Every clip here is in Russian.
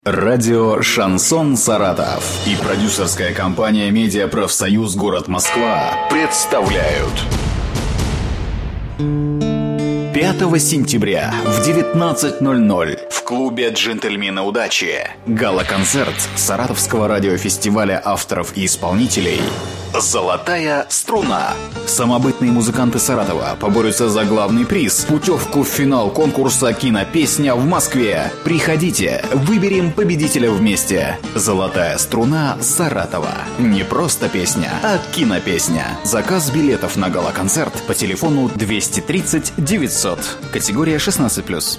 Радио «Шансон Саратов» и продюсерская компания «Медиапрофсоюз Город Москва» представляют 5 сентября в 19:00 в клубе «Джентльмены удачи» гала-концерт Саратовского радиофестиваля авторов и исполнителей «Золотая струна». Самобытные музыканты Саратова поборются за главный приз – путевку в финал конкурса «Кинопесня» в Москве. Приходите, выберем победителя вместе. «Золотая струна» Саратова. Не просто песня, а кинопесня. Заказ билетов на гала-концерт по телефону 230 900. Категория 16+.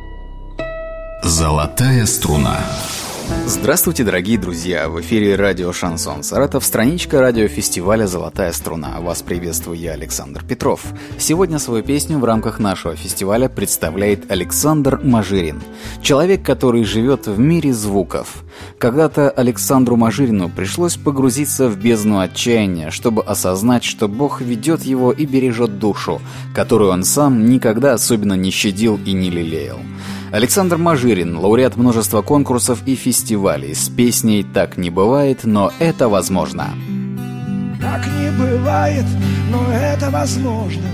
«Золотая струна». Здравствуйте, дорогие друзья! В эфире радио «Шансон Саратов», страничка радиофестиваля «Золотая струна». Вас приветствую я, Александр Петров. Сегодня свою песню в рамках нашего фестиваля представляет Александр Мажирин. Человек, который живет в мире звуков. Когда-то Александру Мажирину пришлось погрузиться в бездну отчаяния, чтобы осознать, что Бог ведет его и бережет душу, которую он сам никогда особенно не щадил и не лелеял. Александр Мажирин, лауреат множества конкурсов и фестивалей, с песней «Так не бывает, но это возможно». Так не бывает, но это возможно.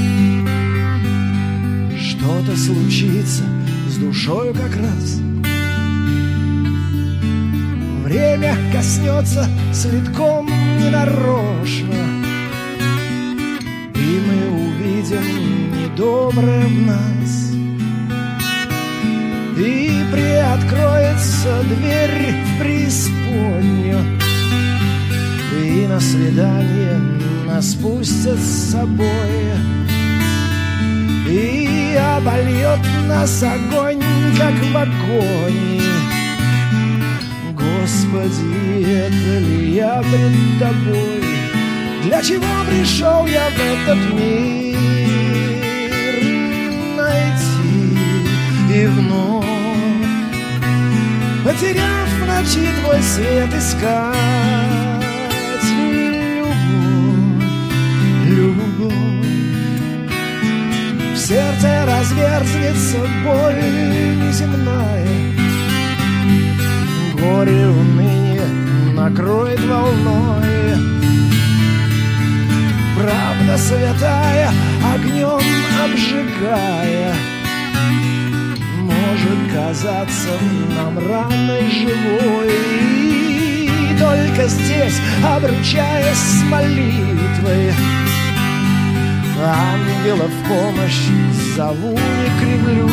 Что-то случится с душою как раз. Время коснется следком ненарочно, и мы увидим недоброе в нас. И приоткроется дверь в преисподнюю, и на свидание нас пустят с собой, и обольет нас огонь, как в огонь. Господи, это ли я пред тобой? Для чего пришел я в этот мир? Найти и вновь, потеряв в ночи твой свет, искать любовь. В сердце разверзнется боль неземная, горе уныние накроет волной. Правда святая, огнем обжигая, может казаться нам раной живой. И только здесь, обручаясь с молитвой, ангела в помощь зову, не кривлю.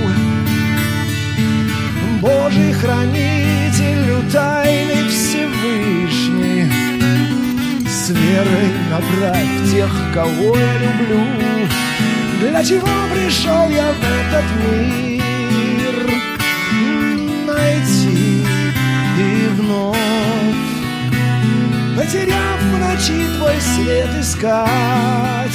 Божий хранителю тайны Всевышний, с верой направь тех, кого я люблю. Для чего пришел я в этот мир? Найти и вновь, потеряв в ночи твой свет, искать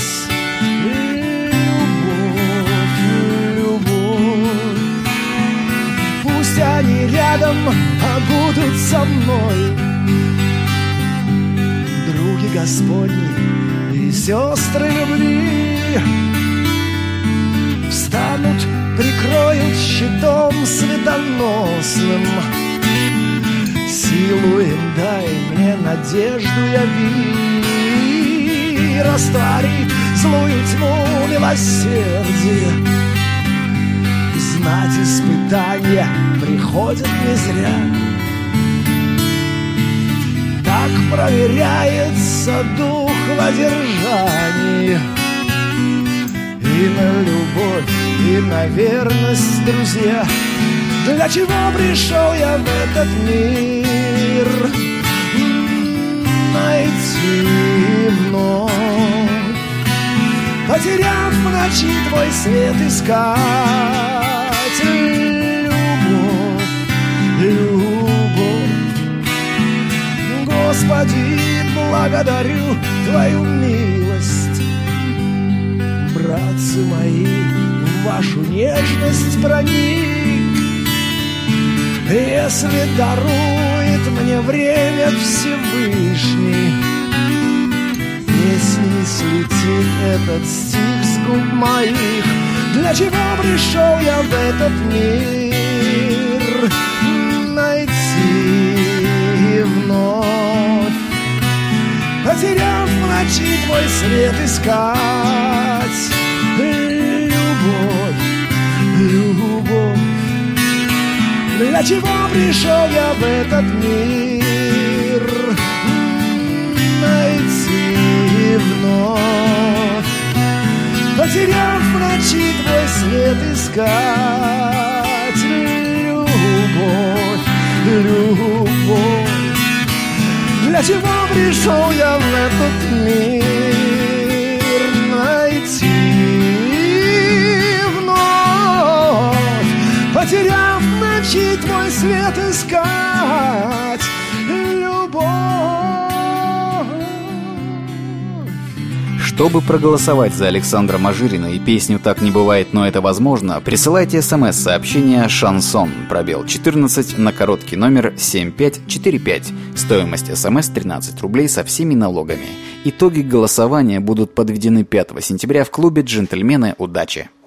любовь. Пусть они рядом, а будут со мной други Господни и сестры любви. Встанут, прикроют щитом светоносным. Силу им дай, мне надежду яви. Растворит злую тьму милосердие. Знать испытания приходят не зря. Так проверяется дух воздержания. И на любовь, и на верность, друзья. Для чего пришел я в этот мир? Найти вновь, потеряв в ночи твой свет, искать любовь. Господи, благодарю твою милость. Братцы мои, в вашу нежность проник. Если дарует мне время Всевышний, если не слетит этот стих с губ моих, Для чего пришел я в этот мир? свет искать. Любовь, любовь, для чего пришел я в этот мир? Найти вновь, потеряв в ночи твой свет искать. Любовь, любовь, для чего пришел я в этот мир? Найти вновь, потеряв в ночи твой свет искать. Любовь. Чтобы проголосовать за Александра Мажирина и песню «Так не бывает, но это возможно», присылайте смс-сообщение «Шансон», пробел 14 на короткий номер 7545. Стоимость смс 13 рублей со всеми налогами. Итоги голосования будут подведены 5 сентября в клубе «Джентльмены. Удачи».